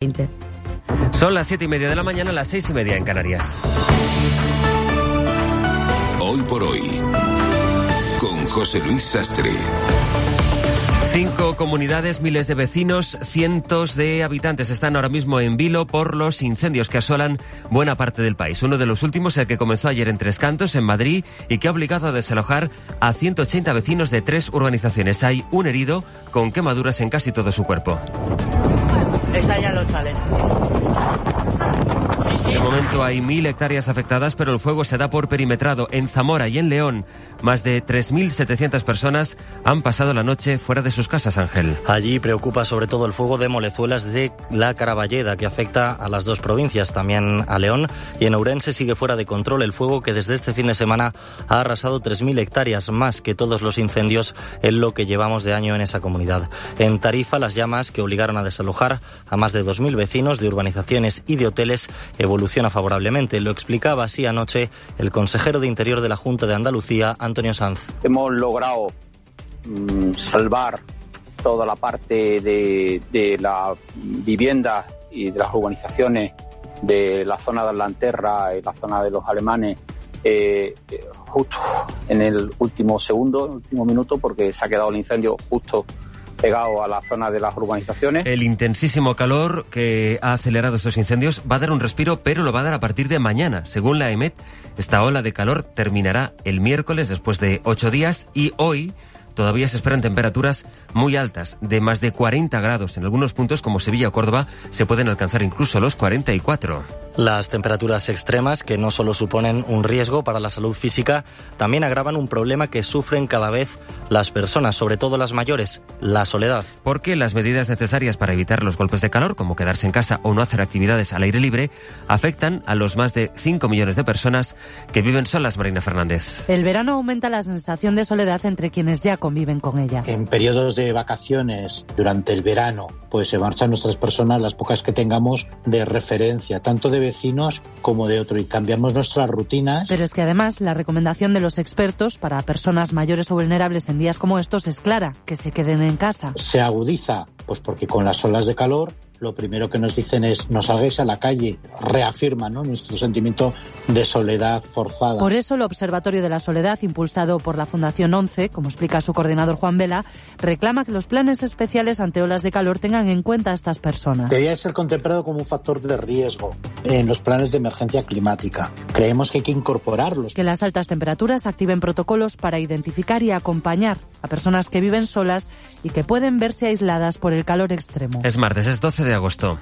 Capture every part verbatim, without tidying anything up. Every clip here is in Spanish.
veinte. Son las siete y media de la mañana, las seis y media en Canarias. Hoy por hoy, con José Luis Sastre. Cinco comunidades, miles de vecinos, cientos de habitantes están ahora mismo en vilo por los incendios que asolan buena parte del país. Uno de los últimos, el que comenzó ayer en Tres Cantos, en Madrid, y que ha obligado a desalojar a ciento ochenta vecinos de tres urbanizaciones. Hay un herido con quemaduras en casi todo su cuerpo. Estallan los chales. Sí, sí. De momento hay mil hectáreas afectadas, pero el fuego se da por perimetrado. En Zamora y en León, más de tres mil setecientas personas han pasado la noche fuera de sus casas, Ángel. Allí preocupa sobre todo el fuego de Molezuelas de la Caraballeda, que afecta a las dos provincias, también a León. Y en Ourense sigue fuera de control el fuego que desde este fin de semana ha arrasado tres mil hectáreas, más que todos los incendios en lo que llevamos de año en esa comunidad. En Tarifa, las llamas que obligaron a desalojar a más de dos mil vecinos de urbanizaciones y de hoteles evoluciona favorablemente. Lo explicaba así anoche el consejero de Interior de la Junta de Andalucía, Antonio Sanz. Hemos logrado mmm, salvar toda la parte de, de la vivienda y de las urbanizaciones de la zona de Atlanterra y la zona de los alemanes eh, justo en el último segundo, el último minuto, porque se ha quedado el incendio justo pegado a la zona de las urbanizaciones. El intensísimo calor que ha acelerado estos incendios va a dar un respiro, pero lo va a dar a partir de mañana. Según la EMET, esta ola de calor terminará el miércoles después de ocho días y hoy todavía se esperan temperaturas muy altas, de más de cuarenta grados. En algunos puntos, como Sevilla o Córdoba, se pueden alcanzar incluso los cuarenta y cuatro. Las temperaturas extremas, que no solo suponen un riesgo para la salud física, también agravan un problema que sufren cada vez las personas, sobre todo las mayores, la soledad. Porque las medidas necesarias para evitar los golpes de calor, como quedarse en casa o no hacer actividades al aire libre, afectan a los más de cinco millones de personas que viven solas, Marina Fernández. El verano aumenta la sensación de soledad entre quienes ya conviven con ella. En periodos de vacaciones, durante el verano, pues se marchan nuestras personas, las pocas que tengamos, de referencia, tanto de vecinos como de otro, y cambiamos nuestras rutinas. Pero es que además la recomendación de los expertos para personas mayores o vulnerables en días como estos es clara, que se queden en casa. Se agudiza, pues porque con las olas de calor lo primero que nos dicen es no salgáis a la calle, reafirma, ¿no?, nuestro sentimiento de soledad forzada. Por eso el Observatorio de la Soledad, impulsado por la Fundación ONCE, como explica su coordinador Juan Vela, reclama que los planes especiales ante olas de calor tengan en cuenta a estas personas. Debería ser contemplado como un factor de riesgo en los planes de emergencia climática. Creemos que hay que incorporarlos. Que las altas temperaturas activen protocolos para identificar y acompañar a personas que viven solas y que pueden verse aisladas por el calor extremo. Es martes, es doce de agosto.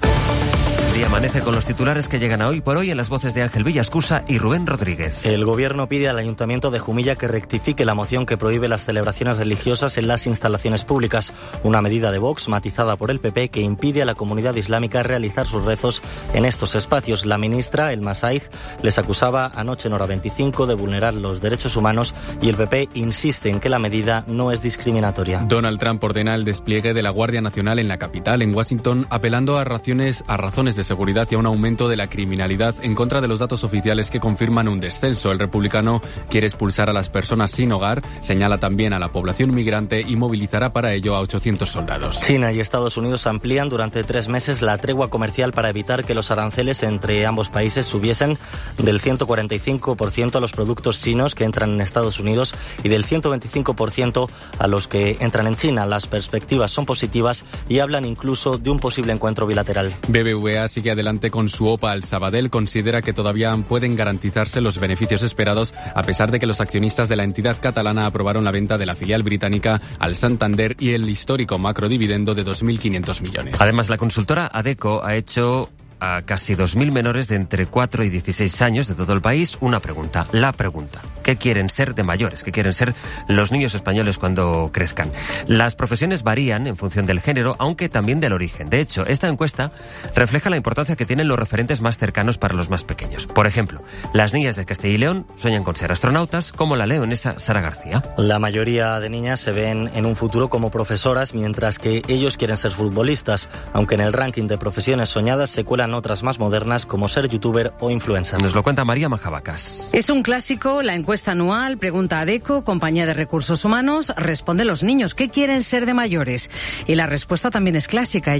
El día amanece con los titulares que llegan a Hoy por Hoy en las voces de Ángel Villascusa y Rubén Rodríguez. El Gobierno pide al Ayuntamiento de Jumilla que rectifique la moción que prohíbe las celebraciones religiosas en las instalaciones públicas. Una medida de Vox matizada por el P P que impide a la comunidad islámica realizar sus rezos en estos espacios. La ministra, Elma Saiz, les acusaba anoche en Hora veinticinco de vulnerar los derechos humanos y el P P insiste en que la medida no es discriminatoria. Donald Trump ordena el despliegue de la Guardia Nacional en la capital, en Washington, apelando a razones, a razones de seguridad y a un aumento de la criminalidad en contra de los datos oficiales que confirman un descenso. El republicano quiere expulsar a las personas sin hogar, señala también a la población migrante y movilizará para ello a ochocientos soldados. China y Estados Unidos amplían durante tres meses la tregua comercial para evitar que los aranceles entre ambos países subiesen del ciento cuarenta y cinco por ciento a los productos chinos que entran en Estados Unidos y del ciento veinticinco por ciento a los que entran en China. Las perspectivas son positivas y hablan incluso de un posible encuentro bilateral. B B V A sigue adelante con su O P A al Sabadell. Considera que todavía pueden garantizarse los beneficios esperados a pesar de que los accionistas de la entidad catalana aprobaron la venta de la filial británica al Santander y el histórico macrodividendo de dos mil quinientos millones. Además, la consultora Adecco ha hecho a casi dos mil menores de entre cuatro y dieciséis años de todo el país una pregunta. La pregunta: ¿qué quieren ser de mayores? ¿Qué quieren ser los niños españoles cuando crezcan? Las profesiones varían en función del género, aunque también del origen. De hecho, esta encuesta refleja la importancia que tienen los referentes más cercanos para los más pequeños. Por ejemplo, las niñas de Castilla y León sueñan con ser astronautas, como la leonesa Sara García. La mayoría de niñas se ven en un futuro como profesoras, mientras que ellos quieren ser futbolistas, aunque en el ranking de profesiones soñadas se cuelan otras más modernas como ser youtuber o influencer. Nos lo cuenta María Majabacas. Es un clásico, la encuesta anual, pregunta a Adecco, compañía de recursos humanos, responde los niños, ¿qué quieren ser de mayores? Y la respuesta también es clásica.